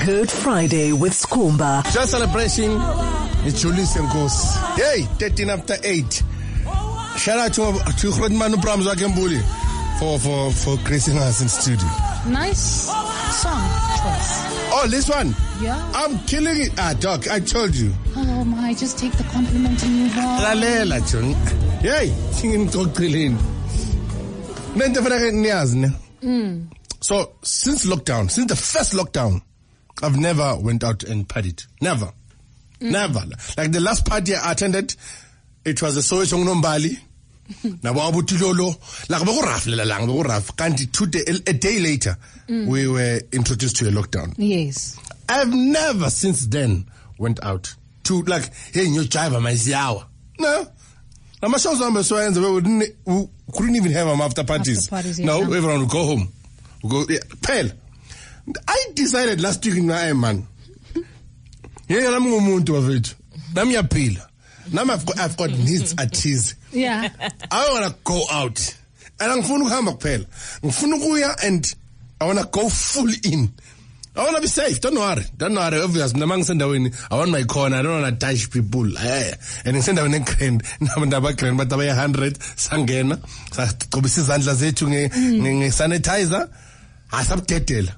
Good Friday with Skhumba. Just celebration. It's Julius and Ghost. Hey, 13 after 8. Shout out to Rodman Brahms Wakembuli for gracing us in studio. Nice song choice. Oh, this one? Yeah. I'm killing it. Doc, I told you. Oh my, just take the compliment and move on. Lalela, John. Hey, singing talk clean. So, since the first lockdown, I've never went out and partied. Never. Never. Like the last party I attended, it was a Soweto Nombali. A day later, we were introduced to a lockdown. Yes. I've never since then went out to hey, new driver, my ziawa. No. I'm sure some we couldn't even have them after parties. No, everyone would go home. Pale. I decided last week in my man. Yeah, I'm going to it. Now I've got needs at cheese. Yeah. I want to go out. And I'm going to come up pale. And I want to go full in. I want to be safe. Don't worry. Obviously, I want my corner. I don't want to touch people. And instead of a crane, but 100 sangena. Sanitizer. I subtitle.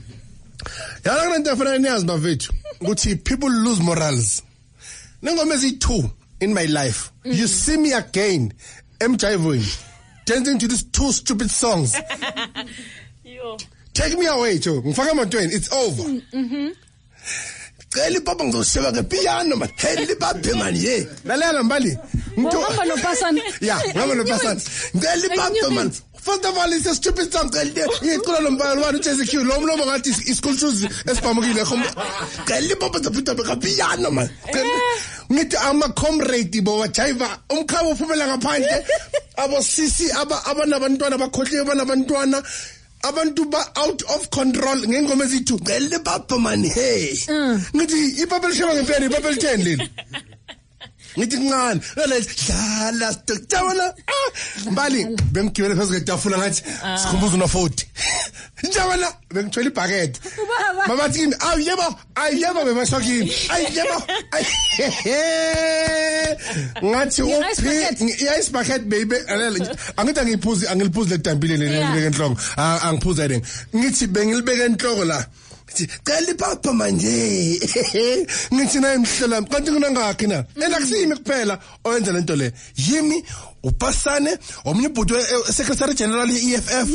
People lose morals. Two in my life. You see me again. I'm driving. Dancing to these two stupid songs. Take me away, Joe. It's over. Piano, man. Yeah, first of all, it's a stupid song. I'm a comrade, Chiva. Abantu ba out of control ngengomezi tu gele papa man hey ngithi ipapa lishaba ngempela ipapa lithendle ngithi ngani dlala sicabana mbali bengigibele phezulu kwetafula ngathi sikhumbuza una 40 njabana bengithwele ibhakethi mama thi ayebo bebashokini ayebo ngathi ice bucket baby angithi angiliphuzi letambile leli enhloko angiphuza yini ngithi bengilibeka enhloko la Kali papa manje ngithi na imhlela kanti kunangakhi na elakusimi kuphela oyenza lento le yimi upasane omunye ubhuti secretary general ye-EFF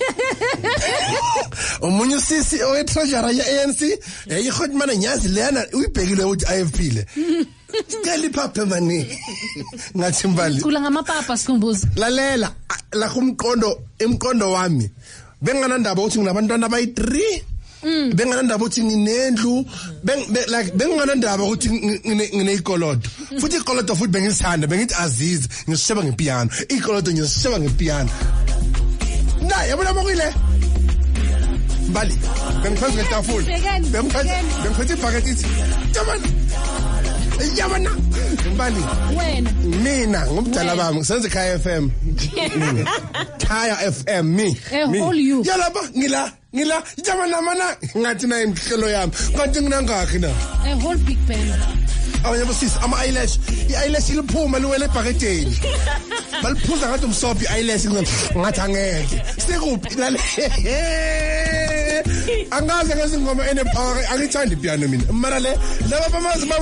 omunye sisi owe treasurer ye-ANC yayihotmana nyazi leyana uyibhekile ukuthi IFP le Kali papa mani ngathi mbali kula ngamapapa sikhumbuza lalela la imqondo wami benganandaba ukuthi nginabantwana abayi3 benganandaba ukuthi nginendlu benganandaba ukuthi ngineyikolodo futhi ikolodo futhi bengisithanda bengithi azizi ngisisheba ngepiano ikolodo ngisisheba ngepiano na yabona mokile mbali bengiphansi ngetafula bengiphethe ibhakethi ithi yabana mbali wena mina ngumdala bami ngisenze Khaya FM Khaya FM me all you yalaba ngila yabana mana ngathi na imhlelo yami kanti nginangakhi na a whole big pen awuyabo sis ama eyelash i-eyelash iliphuma liwele ebhaketheni baliphuza ngathi umsobhi i-eyelash ngathi angeke sikuphi lale angaze ngezingoma enepower angithandi piano mina mara le laba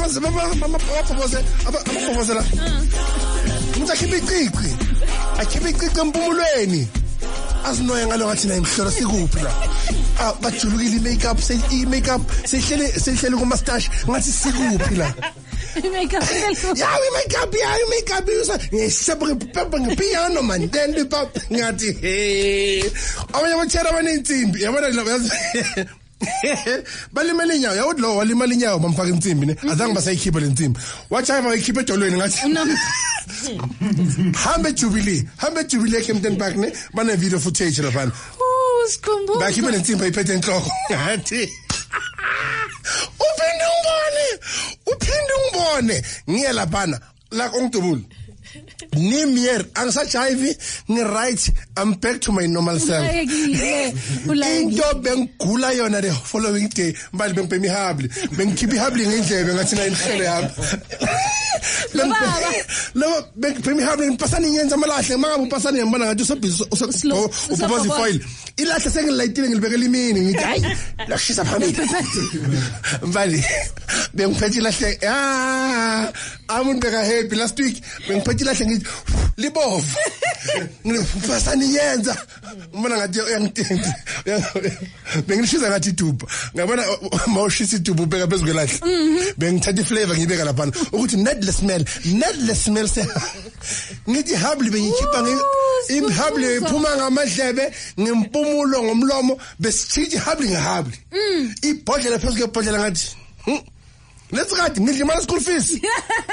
amaphofoze la ngizakhipha icici empumulweni asinoya ngalo ngathi na imhlolo sikuphi la bajulukile i-makeup sehlele ku-mustache ngathi sikuphi la makeup ngisebhe ngepiano man then the pop ngathi abanye batshela abanensimbi yabona balimala inyawo yawuthi lo walimala inyawo bamfaka insimbi ne azange basayikhipha le nsimbi wachayiva wayikhipha edolweni ngathi hambe jubilee eKempton Park ne bane video footage lapha sikhumbuza bakhipha le nsimbi ayiphethe enhloko ngathi uphinde ungibone ngiye laphana la ongidubule Nimier, angisajive, right, I'm back to my normal self. Into bengigula yona the following day, mbali bengiphe ihabli, bengikhipha ihabli ngendlebe ngathi na inhlelo yami. Lo bengiphe ihabli ngipasana inyenza amalahle, mangabe upasana ngiyambona ngathi usupoza ifoil. Ilahle sengilayitile ngilibekela imini ngithi hayi, lashisa phambili. Mbali bengiphethe ilahle, amuntu beka happy last week, bengiphethe ilahle ngithi libovu. Ngipasana yenza. Mbona ngathi uyangithinta. Bengishisa ngathi ituba. Ngabona mawushisa ituba ubeka phezulu kwelahle. Bengithatha iflavor ngibeka lapha ukuthi netless smell se. Ngithi habli bengikhipha imhabli iphuma ngamadlebe ngimpumulo ngomlomo besithi habli ngehabli. Ibhodlela phezulu kwebhodlela ngathi let's go ngidla imali school fees.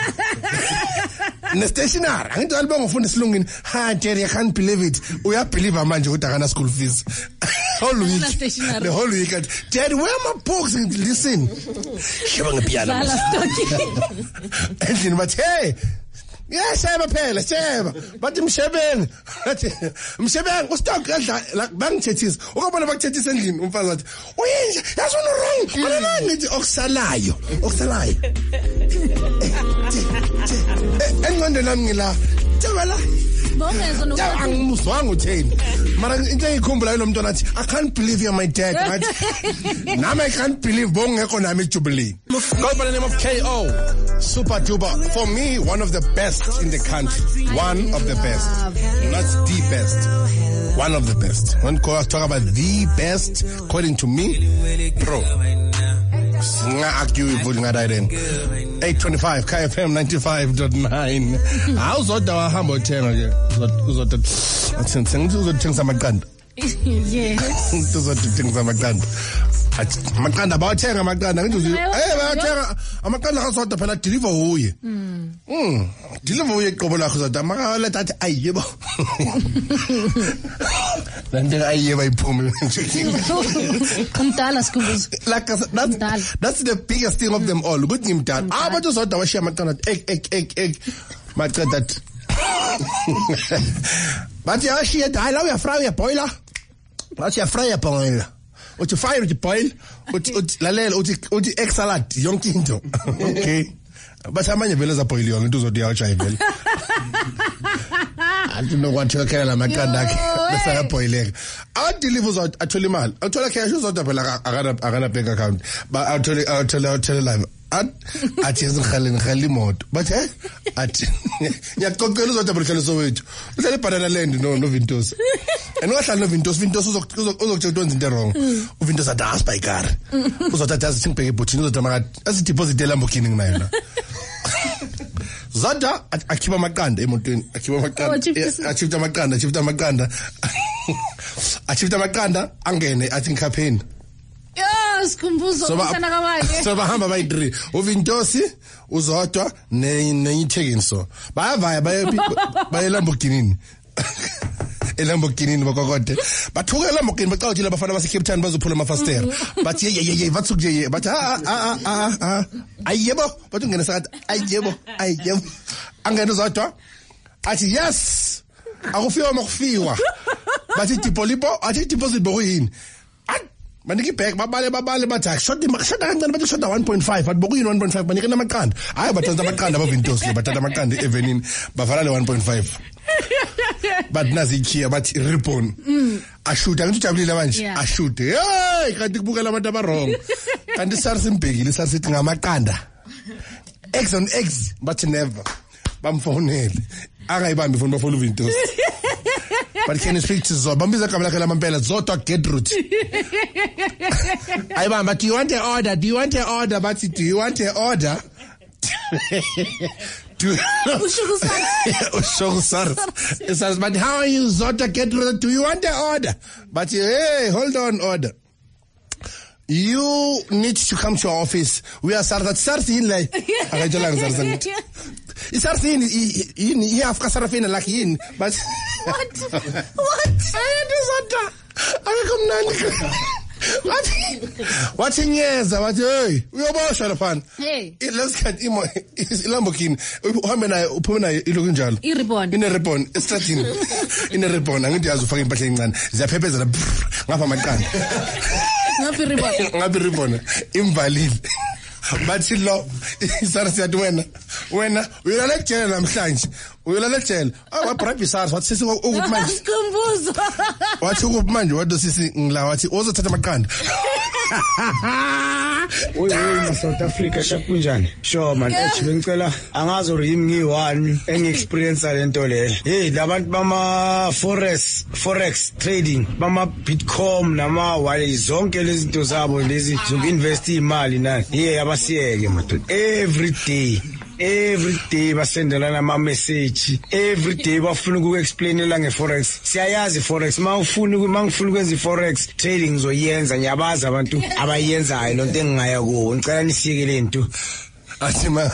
Ne stationery angithi alibonga ufunda isilungini. Ha Jerry, I can't believe it. Uya believe manje ukuthi akana school fees. Whole week. The whole week. Jerry, where are my books? Listen. Shiba ngepiano. And but hey, yeah, sheba phela, sheba. Bathi mshebeng. Mshebeng ustock like bangithethisa. Ukubona bakuthethisa endlini umfazi wathi, "Uyinja, yasona wrong." Wena ngithi okusalayo. Engqondo nami ngila. Tshela. Bongezwe nokuthi angimuzwanga utheni. Mara into engikhumbula yilo mntwana athi, "I can't believe you're my dad." Ngathi, "Nami I can't believe bongekho nami eJubilee." Go by the name of KO. Super duper. For me, one of the best in the country. One of the best. Not the best. One of the best. When I talk about the best, according to me, bro. Singa-argue voting at 825 KFM 95.9. Awuzodwa wahamba uthenga ke. Uzothenga amaqanda. yes. Uzothenga amaqanda. Amaqanda bawathenga amaqanda ngithi bayathenga amaqanda akasodwa phela deliver uye. Deliver uye qobo lakho uzodwa makaletha athi ayebo. Lande ayebo iphume. Umdala Skhumbuzo. Like that's the biggest thing of them all. Good ngimdala. Abantu uzodwa washiya amaqanda egg maqeda that. Bathi yashiya hayi la uyafry uyaboiler. Bathi uyafry uyaboiler. Uthi fire uthi boil uthi lalela uthi egg salad yonke into. Okay. But amanye vele za boil yonke into uzodi yacha vele. I don't know what to call amaqanda akhe bese ayaboileka. Deliver uzot athola imali. Athola cash uzodwa phela akana bank account. But athola live. Athi ngikhala imoto. But athi ngiyaqoqela uzodwa phela Soweto. Uhlale banana land no Vintos. And wahlala no Vintos uzokutshela into wrong. uVintos athi aspa icar. Uzothatha singibheke ebhuthini uzodwa makathi asideposit eLambogini nginayo. Zada akhipha amaqanda emotweni, akhipha amaqanda angene athi ngikhapheni. Skhumbuzo usana kamanje. So bahamba bayi3 uVintosi uzodwa nenyithekeni so bayavaya baye Lamborghini. eLambogini bakokode bathuka eLambogini bacala ukuthi labafana base Cape Town bazophula amafastera bathi ye bathukuje ye bathi ayebo bathi ungena sakathi ayebo angena uzodwa athi yes akufiwa makufiwa bathi dipolipo athi deposit bokuyini maniki back babale bathi shota kancane bathi shota 1.5 bathi bokuyini 1.5 banika namaqanda hayi bathatha amaqanda abaVintosi bathatha amaqanda evenini bavala le 1.5 but nazi chia bathi ribbon ashuta ngithi ujabulile manje ashute hey kanti kubukela abantu abarong kanti sarimbhekile sasithi ngamaqanda X on X bathi never bamfonele akayibambi phone bafona uVintosi. But can you speak to Zob? Bambiza kamla kala mampela Zodwa Gertrude. Ayibamba, do you want an order? But do you want an order? But how are you, Zodwa Gertrude? Do you want an order? But hey, hold on, order. You need to come to our office. We are Sarsin like. It's Sarsin. He have Kasarafina like in, but what? I do Zodwa. I come wathi nyeza wathi hey uyoboshwa lapha Hey. lesikhathi iLambogini uhambe naye uphume naye iloku njalo I-ribbon. ine ribbon estradini ine ribbon angithi yazi ufaka impahla encane ziyaphephezela ngapha amaqanda ngapi ribbon imvalile bathi lo isara siyathi wena uyolala ejele namhlanje uyolala ejele wabribe isara wathi sisi ukuthi manje Sikhumbuzo. wathi ukuthi manje wathi sisi ngila wathi uzothatha amaqanda Oy South Africa shakunjani sure man bengicela angazi uri yimi ngiyi1 engiexperience lento le hey labantu bama forex trading bama bitcoin nama wale zonke lezi zinto zabo lezi zokuinvest imali nani hey abasiyeke madoda every day basendelana ama message every day bafuna ukuexplainela ngeforex siyayazi forex mangifuna ukwenza forex trading ngizoyenza ngiyabazi abantu abayenzayo lonto engingaya kuwo ngicela nisiyeke lento athi ma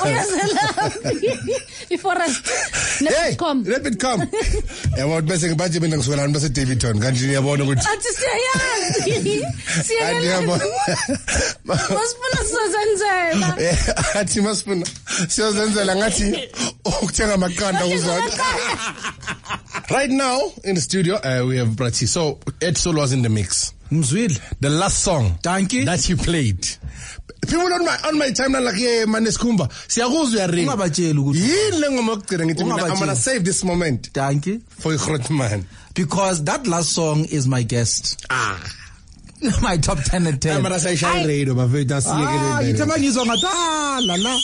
I-forest. hey let it come yabo bese ngibathi mina ngisuka base Davidton kanti niyabona ukuthi Athi siyayazi. Siyayazi. Masifuna sizenzela. athi masifuna siyozenzela ngathi ukuthenga amaqanda uzona. Right now in the studio we have Brathi. So Ed Soul was in the mix. Mzwile, The last song Dankie. that you played. People on my timeline like yeah man Skhumba siyakuzwa uyaringa. ungabatshela ukuthi Yini lengoma yokugcina ngithi mina I'm Ungabatsheli. gonna save this moment Dankie, for Grootman. because that last song is my guest. My top 10 and 10. Mara sayishaya radio bafethu asiyeke ngithemba ngizwa ngathi la la.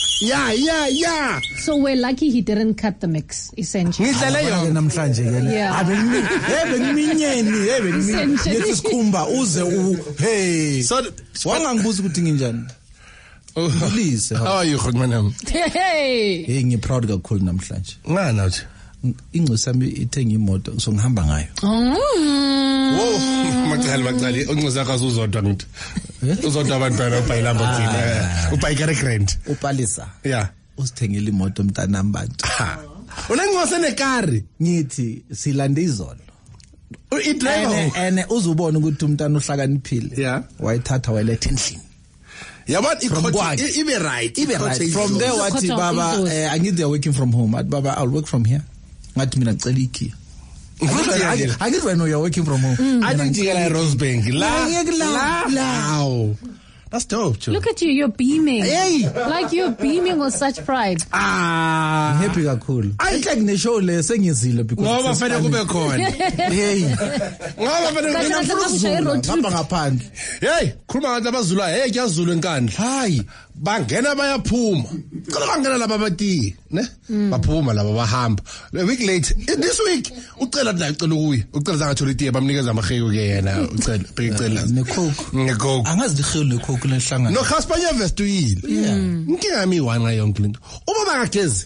yeah. So we're lucky he didn't cut the mix, essentially. Ngidlale Ke yona. namhlanje ke. Yeah. Bengiminyeni, Essentially. yethi Skhumba uze hey. So Wangangibuza ukuthi nginjani. Please. how are you Grootman? Hey. Hey ngiproud kakhulu namhlanje. Ngana uthi Ingcosi yami ithenga imoto so ngihamba ngayo. Whoa, macali unxiza akazuzodwa ngithi. Uzodwa abantwana uBayilambogini. uBayikere Grand. Upalisa. Yeah. Usithengele imoto mntanami bantu. Unengose nekari. Ngithi silande izolo. Idriver. Ene uzubona ukuthi umntana uhlakaniphile. Yeah. Wayithatha wayiletha endlini. Yabona kwakhe. ibe right. Ibe right. From there wathi Khotha baba izosi. I need they are working from home. Athi baba I'll work from here. Ngathi mina ngicela ikhiya. I get when you're working from home. I didn't get like Rosebank. La. That's dope, too. Look at you, you're beaming. Hey. Like you're beaming with such pride. Happy kakhulu. It's like ne show le sengizile because Ngoba fanele kube khona. hey. Ngoba fanele Kanti kube nakushaya road trip. Ngapha ngaphandle. Hey, khuluma ngathi abazulu hey kuyazulu enkandla. Hayi, bangena bayaphuma. Cela bangena laba bati, ne? Baphuma laba bahamba. A week late, this week ucela la ucela ukuya. Ucela zangathola itiye bamnikeza amahewu ke yena, ucela beyicela. Necoke. Angazi dikhulu necoke lenhlangano. No Gaspanya vest uyile. Yeah. Inkinga yami iwanga yonke lento. Uma bangagezi.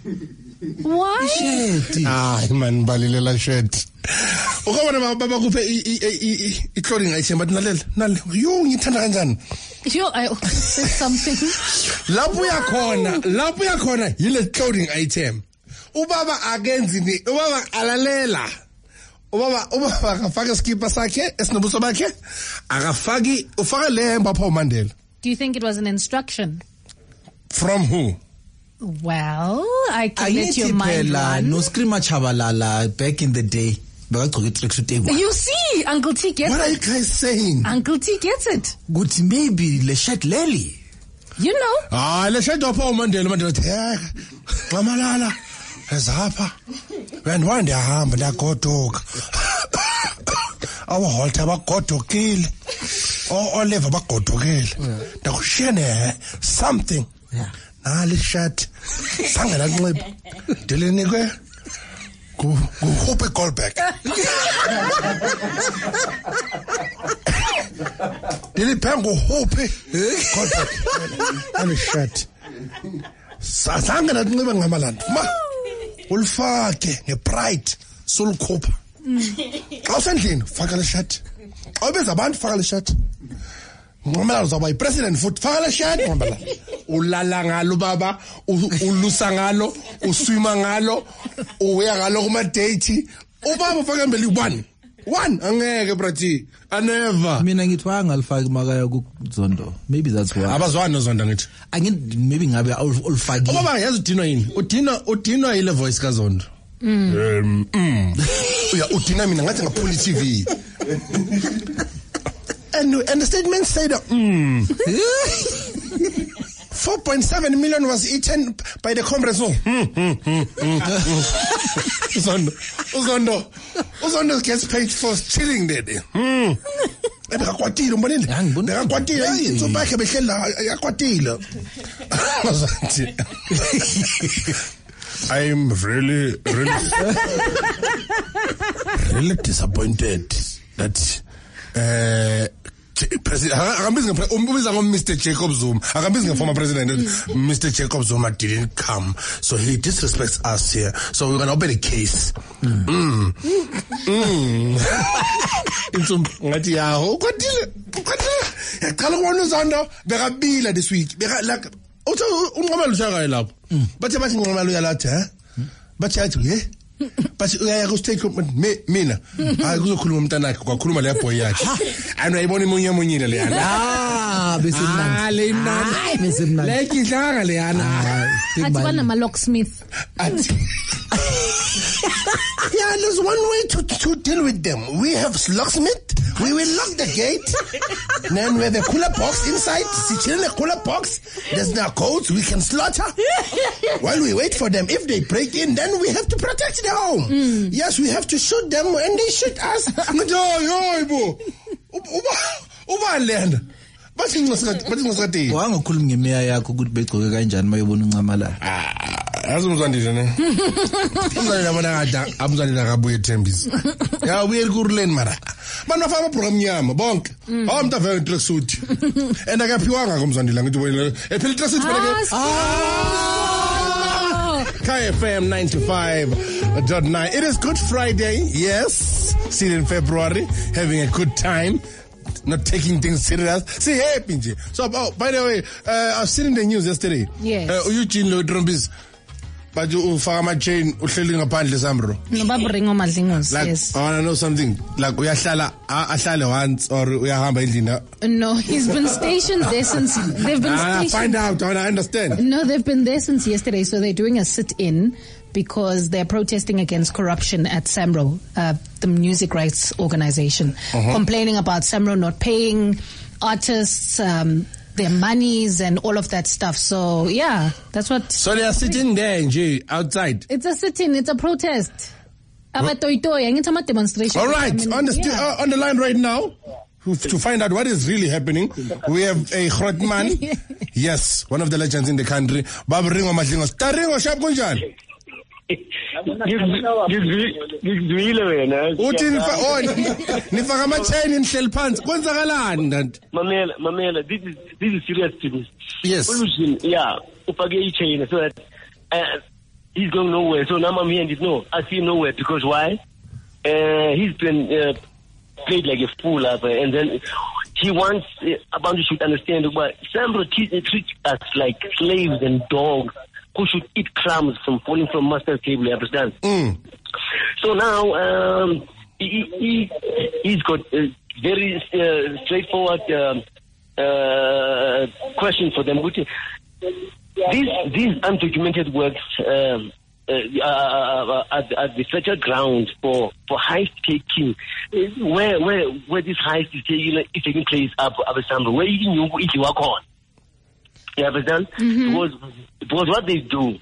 Why? Shit. Hayi man balilela shit. Ukubona baba kuphe I-clothing item but nalela yo ngithanda kanjani. I said something. Lapho uyakhona yile clothing item. Ubaba akenzi ni ubaba alalela. Ubaba akafaka skipper sakhe esinobuso bakhe akafaki ufaka lemba pha uMandela. Do you think it was an instruction? From who? Well, I can let your mind phela run. no screamer chabalala back in the day. Bakagcoka itracksuit ewa. You see, Uncle T gets What are you it. guys saying? Uncle T gets it. Ukuthi maybe le shirt leli. You know. Le shirt pha uMandela uthi nxamalala ezapha. When one day ahamba la godoka. Awu holta bagodokile. Oliver bagodokile. Ndakushene something. Yeah. Nali shirt. Sangela nxiba. Dilenikwe Hope Goldberg. Dilipengo Hope Goldberg. Nali shirt. Sangela nxiba ngamalanda. Ma ulfake ngepride sulkhupha. Xa usendlini faka le shirt. Awubeza abantu faka le shirt. Ngoba uzoba ipresident futhi faka le shirt ngoba ulala ngalo baba ulusa ngalo uswima ngalo uya ngalo kuma date ubaba ufaka embeli 1 One, angeke brati. I never. Mina ngithi wangalifaki makaya kuZondo. Maybe that's why. Abazwana noZondo ngithi. Angithi maybe ngabe ulifaki. Baba yazi udinwa yini? Udinwa ile voice kaZondo. Uya udinwa mina ngathi ngaphula iTV. And the statement said 4.7 million was eaten by the Congress. Uzondo gets paid for chilling there. Bekakwatile umbonile. Bekakwatile insomba yakhe behlela yakwatile. I'm really disappointed that President Mr. Jacob Zuma, former president, Mr. Jacob Zuma didn't come, so he disrespects us here. So we're gonna open a case. This week. But uyaya statement mina akuzokhuluma umntanakhe kwakhuluma le boy yakhe anayibona imunyile le yana besimnandi besimnandi like idlanga le yana athi bana ma locksmith yeah, there's one way to deal with them. We have locksmith. We will lock the gate. Then we have a cooler box inside. Sit in a cooler box. There's no codes we can slaughter. While we wait for them, if they break in, then we have to protect their home. Yes, we have to shoot them and they shoot us. Wangakhuluma ngemeya yakho ukuthi begcoke kanjani mayebona uNcamalala. Azumzandile ne. Umzandile bona ngada amzandile kabuye Thembisi. Ya uye kuruleni mara. Bana fama program nyama bonke. Awumntu avela tracksuit. And akaphiwanga ngomzandile ngithi wena ephela tracksuit bonke. KFM 95.9. It is Good Friday. Yes. Still in February, having a good time. Not taking things serious. See, hey, Pinji. So, by the way, I've seen in the news yesterday. Yes. Eugene Lodrombis. But you farmer chain uhleli ngaphandle Sambro. No babringo madlingos. Like, Yes. I want to know something. Like uyahlala once or uyahamba endlini. No, he's been stationed there since they've been stationed. Find out. I want to understand. No, they've been there since yesterday, so they're doing a sit-in because they're protesting against corruption at SAMRO, the music rights organization, complaining about SAMRO not paying artists their monies and all of that stuff. So yeah, that's what. So they are sitting there outside. It's a sit-in. It's a protest. Demonstration. All right, on the line right now. To find out what is really happening, we have a Grootman. Yes, one of the legends in the country. Baba Ringo Madlingos. Taringo Shap Kunjan. Nifaka amachain inhleli phansi kwenzakalani ndanti Mamela, this is serious business. Yes. Yeah, upake ichain so that he's going nowhere. So now I'm here and no, I see nowhere because why? He's been played like a fool up, and then he wants Abantu should understand but SAMRO treats us like slaves and dogs who should eat crumbs from falling from master's table, you understand? So now, he's got a very straightforward question for them. These undocumented works are the fertile ground for heist taking. Where this heist is taking place up SAMRO, where you work on. You understand? Because what they do,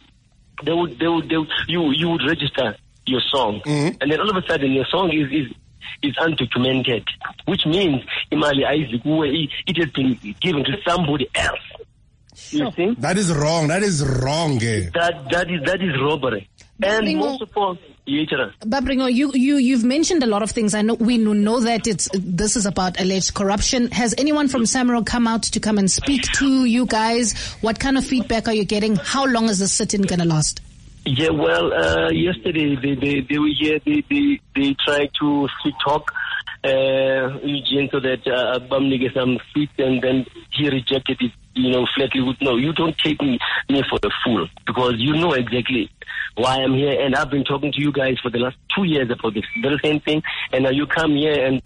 you would register your song, and then all of a sudden your song is undocumented, which means Imali Isaac, it has been given to somebody else. Sure. You see? That is wrong. That is wrong. That is robbery. And most of all, Babringo, you've mentioned a lot of things. I know we know that this is about alleged corruption. Has anyone from SAMRO come out to come and speak to you guys? What kind of feedback are you getting? How long is this sit-in gonna last? Yeah, well, yesterday they were here. They tried to sweet talk Eugene so that Bamni get some seats, and then he rejected it. Flatly with no. You don't take me for a fool because you know exactly why I'm here, and I've been talking to you guys for the last 2 years about this very same thing, and now you come here and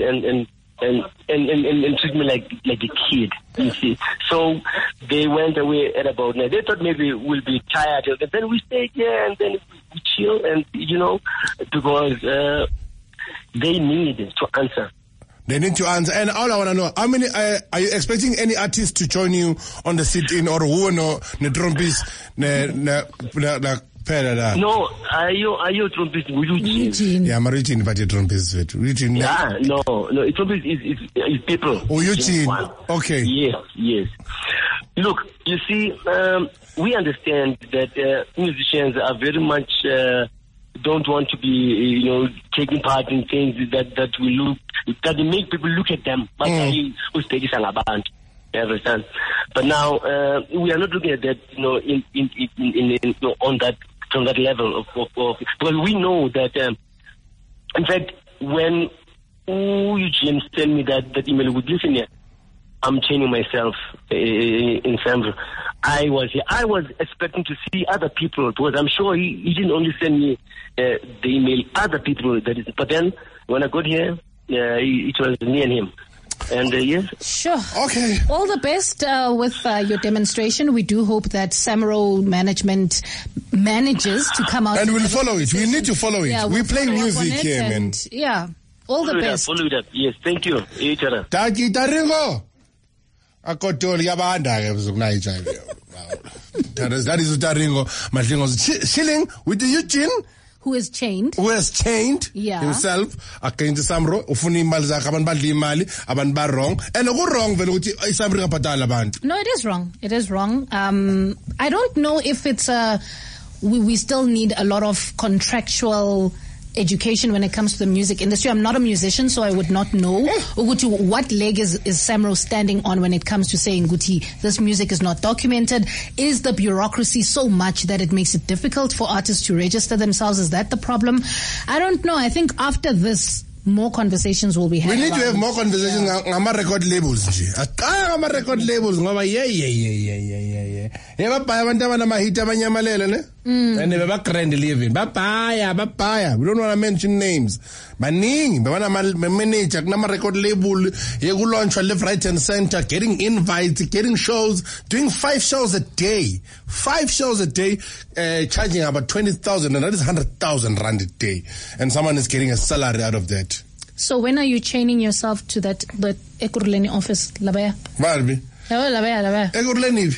treat me like a kid, you see. So they went away at about 9. They thought maybe we'll be tired, and then we stayed here and then we chill, and because they need to answer. They need to answer. And all I want to know, how many are you expecting any artists to join you on the sit-in, or who no trumpis No, are you trumpist? Eugene. Yeah, I'm Eugene, but you're trumpist. Eugene. Yeah, no, trumpist is people. Oh, Eugene. Okay. Yes. Look, you see, we understand that musicians are very much don't want to be, taking part in things that make people look at them. Understand? But now we are not looking at that, on that level of because we know that in fact when Eugene sent me that email with listen here, I'm changing myself in Sambro. I was expecting to see other people, because I'm sure he didn't only send me the email, other people but then when I got here, it was me and him. And yes. Sure. Okay. All the best with your demonstration. We do hope that Samro management manages to come out. And we'll follow it. We need to follow it. Yeah, we play music here, man. Yeah. All the best. Follow it up. Yes, thank you. Taki Taringo. Akotoli yabanda ke zokunayicha. That is Taringo. Madlingo chilling with the Eugene. Who is chained himself against Samro, ufuna imali zakhe abantu badla imali, abantu ba wrong, and go wrong vele ukuthi iSamro ngabhadala abantu. No, it is wrong. I don't know if it's we still need a lot of contractual education when it comes to the music industry. I'm not a musician, so I would not know what leg is Samro standing on when it comes to saying, Guti, this music is not documented. Is the bureaucracy so much that it makes it difficult for artists to register themselves? Is that the problem? I don't know. I think after this, more conversations will be had. We need to have more conversations ngama record labels nje. Ngama record labels ngoba yeah. Yebabhaya abantu abanamahit abanyamalele ne? And beba grand living. Babhaya. We don't want to mention names. Baningi bebana manager kunama record label yekulaunchwa left right and center, getting invites, getting shows, doing 5 shows a day. 5 shows a day, charging about 20,000, and that is 100,000 rand a day. And someone is getting a salary out of that. So when are you chaining yourself to the Ekurhuleni office, Labaya? Barbie. Labaya. Ekurhuleni.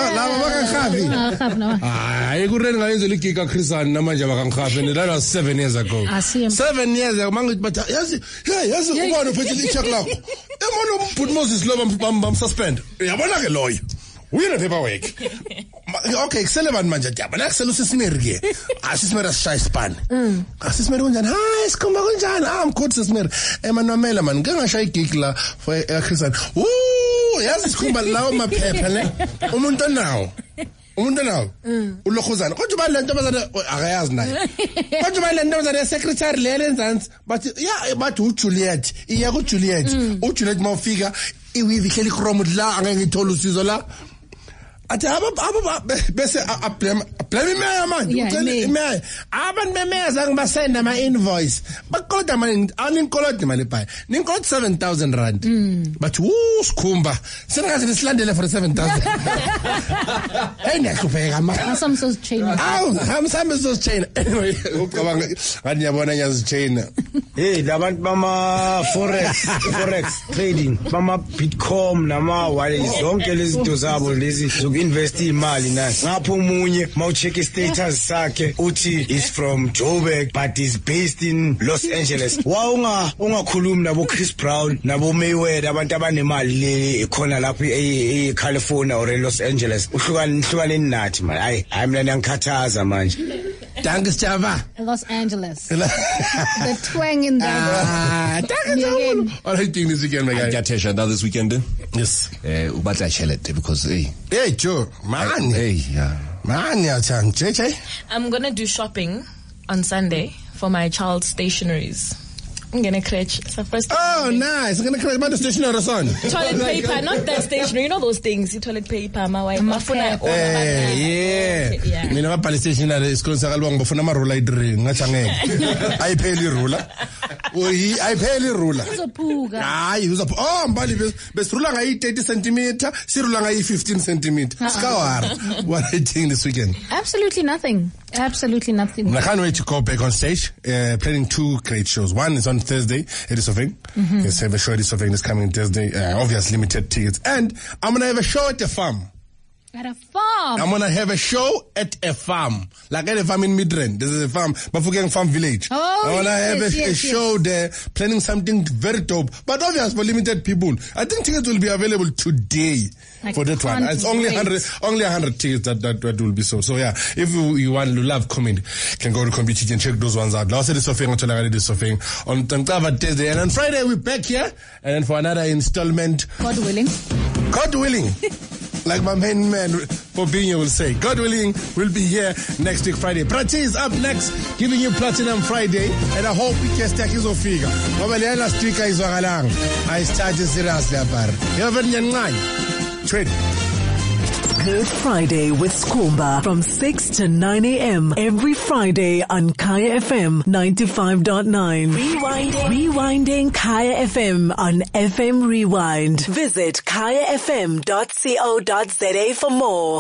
Ekurhuleni ngayenzela igig Christian namanje bakangikhafi. That was 7 years ago. 7 years ago mangithi but yazi ubona uphethe icheck lakho. Emona umput Moses lo bam suspend. Uyabona ke loyo. We're not paperwork. Okay, kusele bani manje yabona kusele uSisimeri ke. Asisimeri asishaya ispan. Asisimeri kunjani? Hi, sikhomba kunjani? I'm good Sisimeri. Emanomela man, ngeke ngashaya igig la for Christian. Yazi sikhomba lawo maphepha ne. Umuntu nawo. Ulokhuzana. Kodwa ba lento bazana akayazi naye. Kodwa ba lento bazana secretary le lenzansi. But yeah, but uJuliet. Iya ku Juliet. uJuliet mawufika iwivikela ikhromo la angeke ngithola usizo la. Ati bese blame mayor man. Ucela mayor. Abantu bemeza ngibasenda ama invoice. Bakoda manje aninkolode imali phay. Ninkolode 7,000 rand. But sikhumba. Sengathi nisilandele for 7,000. Hey ngiyahlupeka ma. Some so chain. Some so chain. Anyway, ucabanga ngathi yabona nyazi chain. Hey, labantu bama forex trading, bama Bitcoin nama wallet zonke lezi zinto zabo lezi invest imali na ngapho umunye mawucheck status sakhe uthi is from Joburg but is based in Los Angeles. Ungakhulumi nabo Chris Brown nabo Mayweather abantu abanemali le khona lapho eCalifornia or Los Angeles. Uhlukane nathi man. Hayi mina ngikhathaza manje. Danke Java. Los Angeles. The twang in that. All right, doing this again, my guy. Gatesha this weekend. Yes. Ubatla chelete because hey Joe, man. Man, JJ. I'm gonna do shopping on Sunday for my child's stationaries. I'm gonna crutch. So first. Oh, nice. I'm gonna crutch about the stationery son. Toilet paper, not that stationery. You know those things. Toilet paper, my wife. Yeah. Mina ngabhala stationery isikoleni sakalibonga bafuna ama ruler idri ngathi angeke. Ayipheli ruler. Ayipheli ruler. Uzophuka. Hayi uzophuka. Oh, mbali besirula ngayi 30 cm, sirula ngayi 15 cm. Skawar. What are you doing this weekend? Absolutely nothing. Absolutely nothing. I can't wait to go back on stage. Planning 2 great shows. One is on Thursday at Isofeng. Yes, have a show at Isofeng this coming Thursday. Obviously limited tickets. And I'm gonna have a show at a farm. At a farm? I'm gonna have a show at a farm. Like at a farm in Midrand. This is a farm, Bafokeng Farm Village. Oh, I wanna have a show there, planning something very dope. But obviously for limited people. I think tickets will be available today for that one. It's only 100 tickets that will be sold. So yeah, if you want to love comedy, can go to Computer and check those ones out. Last this Sofeng on Tantava Thursday. And on Friday we're back here and for another installment. God willing. God willing. Like my main man for being here will say. God willing, we'll be here next week Friday. Prati is up next, giving you Platinum Friday, and I hope we can stack his offiga. Mobile last week is wagalang. I started seriously apart. You have any trade. Good Friday with Skumba from 6 to 9 a.m. every Friday on Kaya FM 95.9. Rewinding Kaya FM on FM Rewind. Visit kayafm.co.za for more.